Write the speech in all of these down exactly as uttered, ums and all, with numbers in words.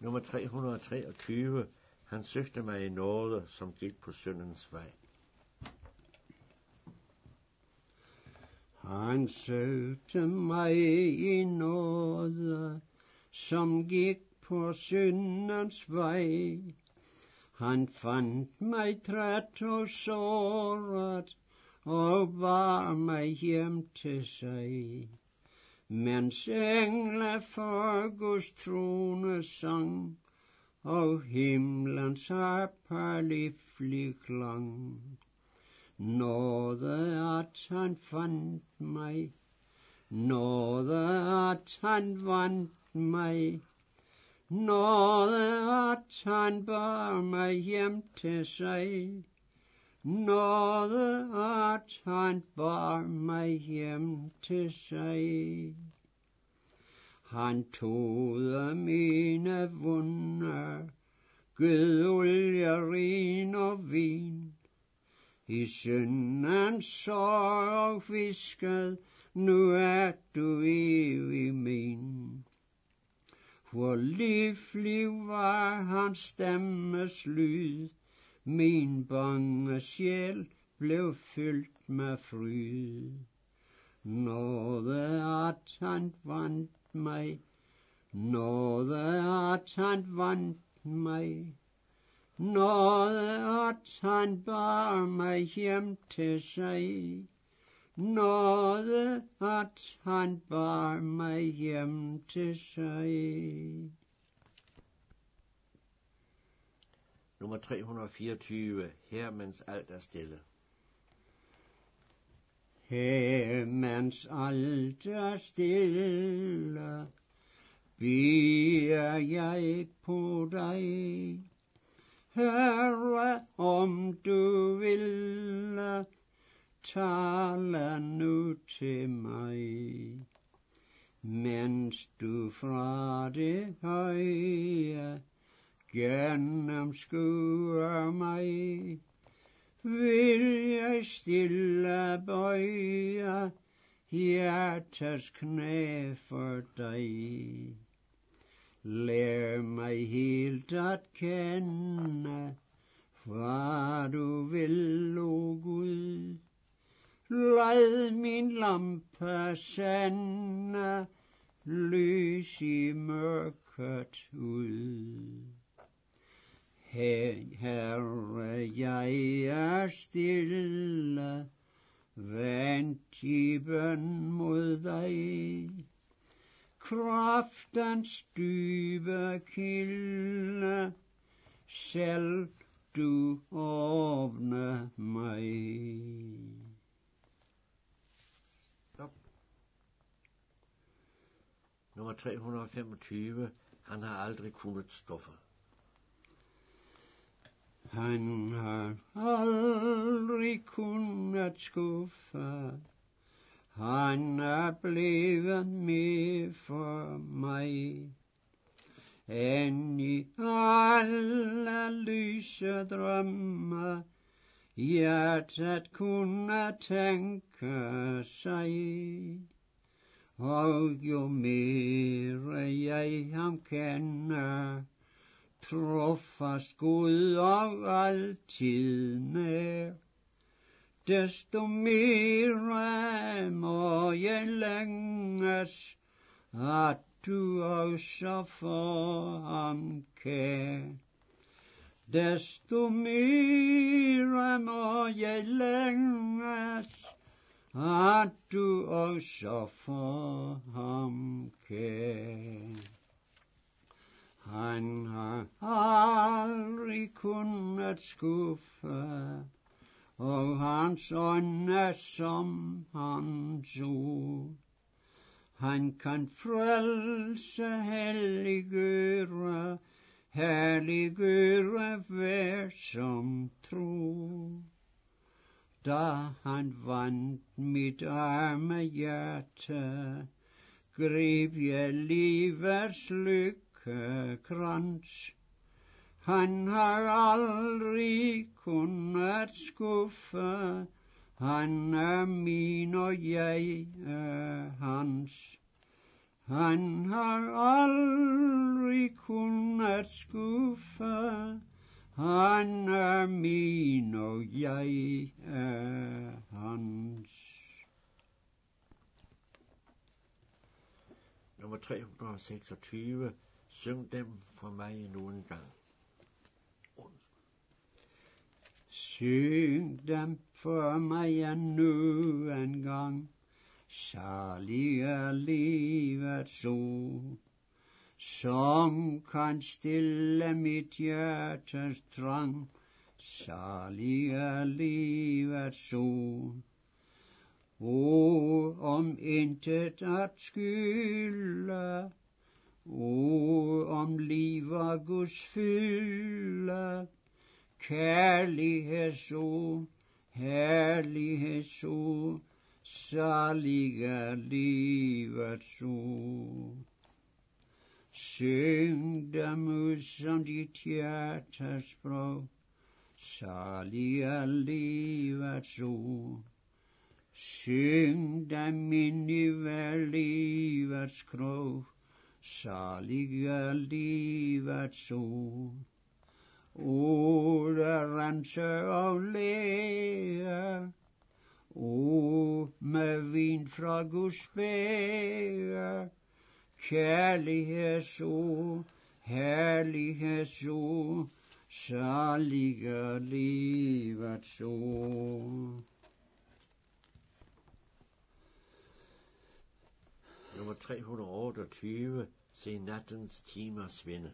Nummer tre hundrede og treogtyve. Han søgte mig i nåde, som gik på syndens vej. Han søgte mig i nåde, som gik på syndens vej. Han fandt mig træt og såret, og bar mig hjem til sig. Mens engle for Guds trone sang, og himlens harper livlig klang. Nåde at han fandt mig, nåde at han vandt mig, nåde at han bar mig hjem til sig, nåde at han bar mig hjem til sig. Han tog mine vunder, gød olie, rin og vin, i syndens sorg og hviskede, nu er du evig min. Hvor livlig var hans stemmes lyd, min bange sjæl blev fyldt med fryd. Nåde at han vandt mig, nåde at han vandt mig, nåde at han bar mig hjem til sig, nåde at han bar mig hjem til sig. Nummer tre hundrede og fireogtyve. Her mens alt er stille. Her mens alt er stille, beder jeg på dig. Herre, om du vil, tale nu til mig. Mens du fra det høje gennemskuer mig, vil jeg stille bøje hjertets knæ for dig. Lær mig helt at kende, hvad du vil, o Gud. Lad min lampe sende lys i mørket ud. Herre, jeg er stille, vendt i bøn mod dig. Kraftens dybe kilde, selv du åbne mig. Stop. Nummer tre hundrede og femogtyve. Han har aldrig kunnet skuffe. Han har aldrig kunnet skuffe. Han er blevet mere for mig, end i alle lyse drømme hjertet kunne tænke sig. Og jo mere jeg ham kender, trofast god og altid nær, desto mere må jeg længes, at du også får ham kær. Desto mere må jeg længes, at du også får ham kær. Han har aldrig kunnet skuffe, og hans ånd er som hans ord. Han kan frelse, helliggøre, herliggøre hver som tror. Da han vandt mit arme hjerte, greb jeg livets lykkekrans. Han har aldrig kunnet skuffe, han er min og jeg er hans. Han har aldrig kunnet skuffe. Han er min, og jeg er hans. Nummer tre hundrede og seksogtyve. Syng dem for mig endnu en gang. Syng dem for mig endnu en gang. Salig er livets ord, som kan stille mit hjertes trang. Salig er livets ord. O, om intet at skylde, o, om liv og Guds fylde, kærlighedsord, herlighedsord, salig er livets ord. Syng dem ud som dit hjertes sprog, salig er livets ord. Syng dem ind i hver livets krog, salig er livets ord. O, der renser og læger, o, med vin fra Guds bæger, kærlighedsord, herlighedsord, salig er livets ord. Nummer tre hundrede og otteogtyve. Se nattens timer svinde.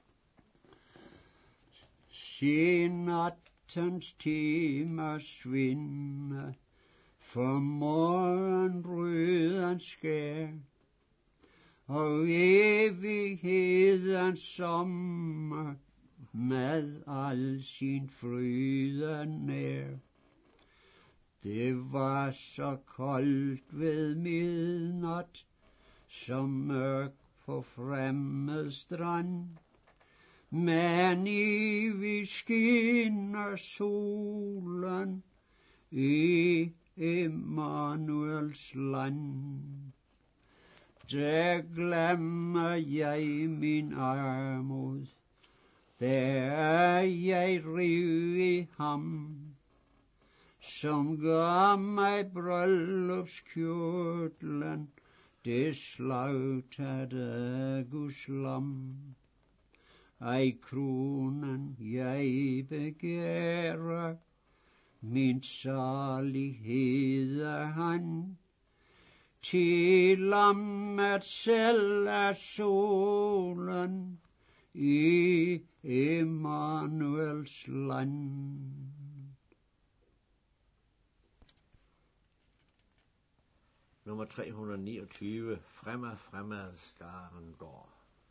Se nattens timer svinde, for morgenrøden skær, og evighedens sommer med al sin fryde nær. Det var så koldt ved midnat, som mørk på fremmed strand, men evig skinner solen i Emmanuels land. Der glemmer jeg min armod, der er jeg riv i ham, som gav mig bryllupskjortlen, det slagtede Guds lam. Ej, kronen jeg begærer, min salighed er han, til lammet selv er solen i Emmanuels land. Nummer tre hundrede og niogtyve. Fremad, fremad, skaren går.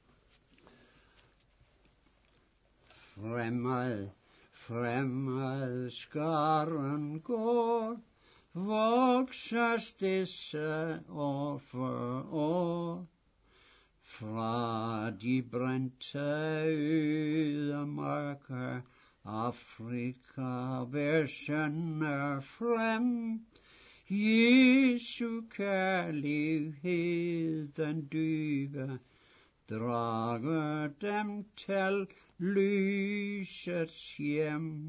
Fremad, fremad, skaren går, vokses disse år for år. Fra de brændte ødemarker, Afrika bær sønner frem. Jesu kærlighed den dybe drager dem til lysets hjem.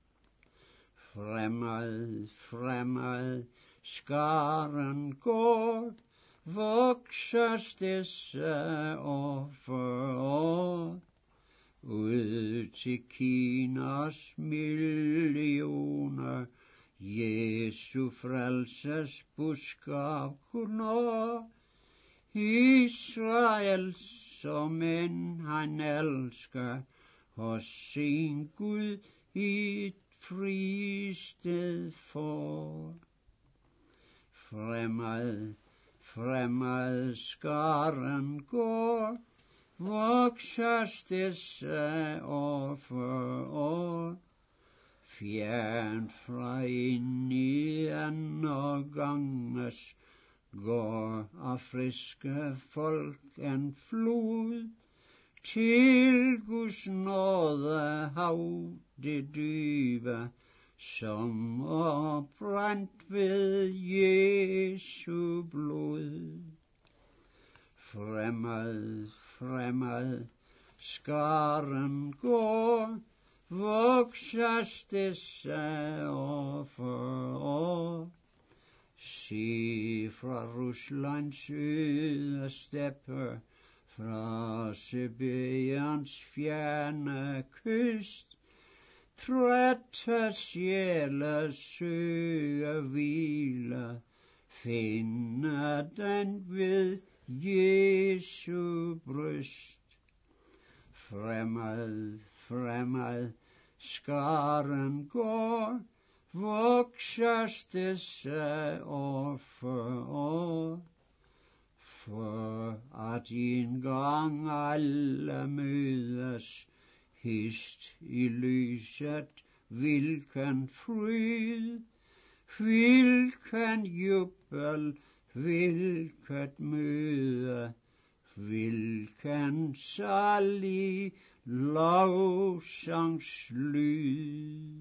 Fremad, fremad, skaren går, vokses disse år for år. Ud til Kinas millioner, Jesu frelses budskab når. Israel, som end han elsker, hos sin Gud i et fristed får. Fremad, fremad, skaren går, vokses disse år for år. Fjern fra ind i andre ganges går af friske folk en flod, til Guds nåde hav det dybe, som er brændt ved Jesu blod. Fremad, fremad, skaren går, vokses det sig år for år. Se fra Ruslands øde stepper, fra Sibiriens fjerne kyst, trætte sjæler søger hvile, finder den ved Jesu bryst. Fremad, fremad, skaren går, vokses det sig år for år. For at en gang alle mødes, hist i lyset, hvilken fryd, hvilken jubel, hvilket møde, hvilken salig lovsangslyd.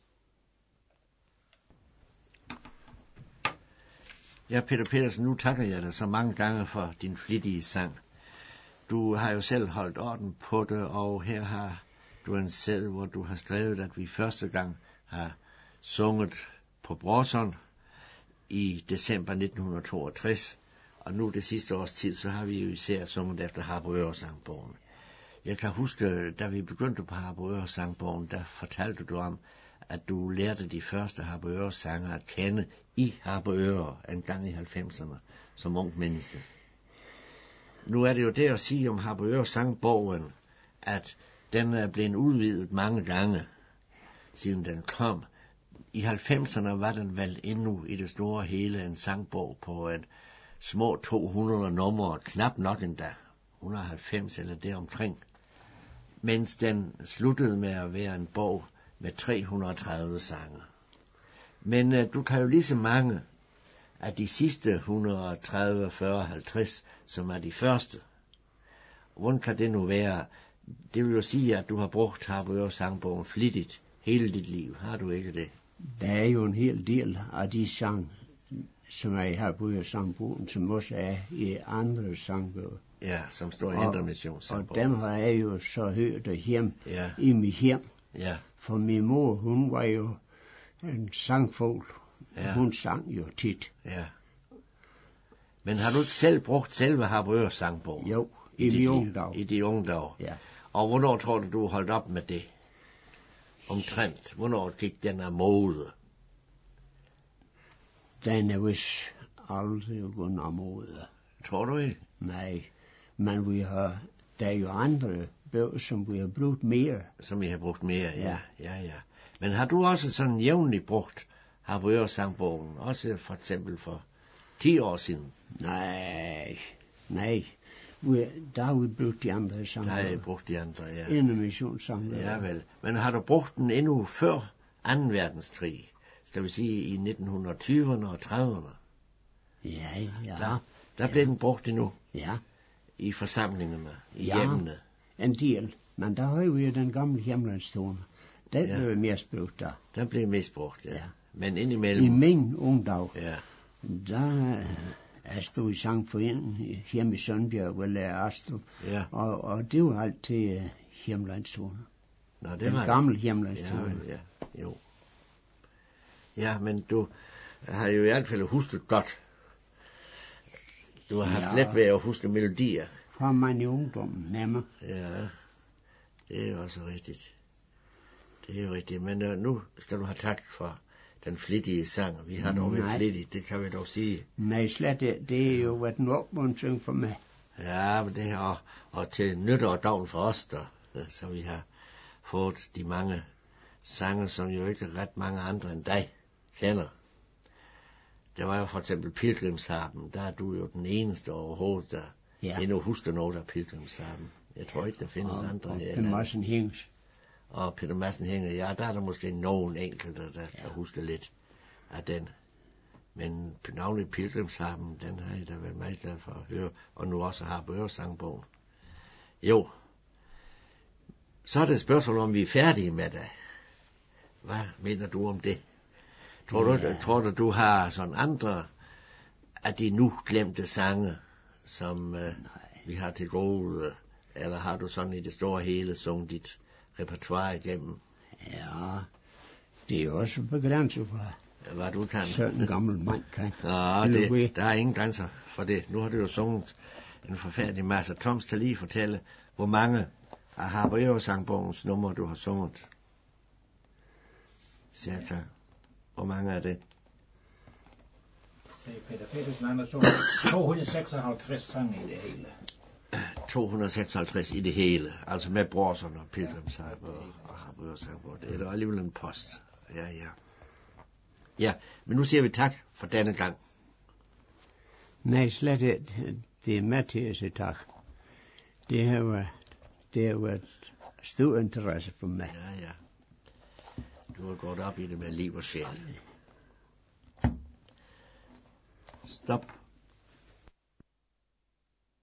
Ja, Peter Pedersen, nu takker jeg dig så mange gange for din flittige sang. Du har jo selv holdt orden på det, og her har du en sæd, hvor du har skrevet, at vi første gang har sunget på Brorson i december nitten toogtres, og nu det sidste års tid, så har vi jo især sunget efter Harboøre-sangbogen. Jeg kan huske, da vi begyndte på Harboøre-sangbogen, der fortalte du om, at du lærte de første Harboøre-sanger at kende i Harboøre en gang i halvfemserne som ung menneske. Nu er det jo det at sige om Harboøre-sangbogen, at den er blevet udvidet mange gange, siden den kom. I halvfemserne var den vel endnu i det store hele en sangbog på en små to hundrede numre, knap nok endda, et hundrede og halvfems eller deromkring, mens den sluttede med at være en bog med tre hundrede og tredive sange. Men uh, du kan jo lige så mange af de sidste et hundrede og tredive, fyrre, halvtreds, som er de første. Hvordan kan det nu være? Det vil jo sige, at du har brugt Harboøre-sangbogen flittigt hele dit liv. Har du ikke det? Der er jo en hel del af de sang, som er i Harboøre-sangbogen, som også er i andre sangbøger. Ja, som står i Indre Missionssangbogen. Og dem har jeg jo så hørt hjem ja. i mit hjem. Ja. For min mor, hun var jo en sangfugl. Ja. Hun sang jo tit. Ja. Men har du ikke selv brugt selve Harboøre-sangbogen? Jo, i, i de unge dage. I de unge dage. Ja. Og hvornår tror du, du holdt op med det? Omtrent. Hvornår gik den af mode? Den er vist aldrig gået af mode. Tror du ikke? Nej, men vi har, der er jo andre bøger, som vi har brugt mere. Som I har brugt mere, ja. Ja, ja, ja. Men har du også sådan jævnligt brugt Harboøre-sangbogen? Også for eksempel for ti år siden? Nej, nej. Vi, der har vi brugt de andre sanger. Der har I brugt de andre, ja. Indre Missionssang. Ja, vel. Men har du brugt den endnu før anden verdenskrig? Skal vi sige i nitten tyverne og trediverne? Ja, ja. Der, der blev ja. den brugt endnu? Ja. I forsamlingerne, i ja, hjemmene? En del. Men der har vi jo den gamle hjemlandstone. Den ja. blev mest brugt der. Den blev mest brugt, ja. ja. Men indimellem... I min ungdag, ja. der jeg stod i sangforeningen hjemme i Sønbjerg, hvor lærer Astrup. Ja. Og, og det var altid uh, hjemlandstone. Nå, det den var gamle det. hjemlandstone. Ja, vel, ja, jo. Ja, men du har jo i hvert fald husket godt. Du har haft ja. let ved at huske melodier. Har man i ungdommen nemmere. Ja, det er jo også rigtigt. Det er jo rigtigt, men uh, nu skal du have tak for den flittige sang. Vi har dog været flittigt, det kan vi dog sige. Nej, slet det. Det er jo været en opmuntring for mig. Ja, men det her, og, og til nytte og gavn for os, der, så vi har fået de mange sange, som jo ikke ret mange andre end dig kender. Der var jo for eksempel Pilgrimsharpen, der er du jo den eneste overhovedet, der ja. endnu husker noget af Pilgrimsharpen. Jeg tror ikke, der findes og, andre. Og Peter Madsen Hænges. Og Peter Madsen Hænges, ja, der er der måske nogen enkelte, der ja. kan huske lidt af den. Men navnlig Pilgrimsharpen, den har jeg da været meget glad for at høre, og nu også har Harboøre-sangbogen. Jo, så er det et spørgsmål, om vi er færdige med det. Hvad mener du om det? Tror du, ja. tror du, du har sådan andre af de nu glemte sange, som øh, vi har til gode, eller har du sådan i det store hele sunget dit repertoire igennem? Ja, det er jo også begrænset, hvad du kan. Sådan en gammel mand kan. Ja, det, der er ingen grænser for det. Nu har du jo sunget en forfærdelig masse. Tom skal lige fortælle, hvor mange af Harboøre-sangbogens numre du har sunget. Cirka. Hvor mange er det? Peter Petersen, han har sunget to hundrede seksoghalvtreds sange i det hele. to hundrede seksoghalvtreds i det hele, altså med Brorson og Pilgrimshejm og, og Harboøre-sangbog. Det er da alligevel en post. Ja, ja. Ja, men nu siger vi tak for denne gang. Nej, slet ikke. Det er med til at sige tak. Det har været, det har været stor interesse for mig. Ja, ja. Du har gået op i det med liv og sjæl. Stop.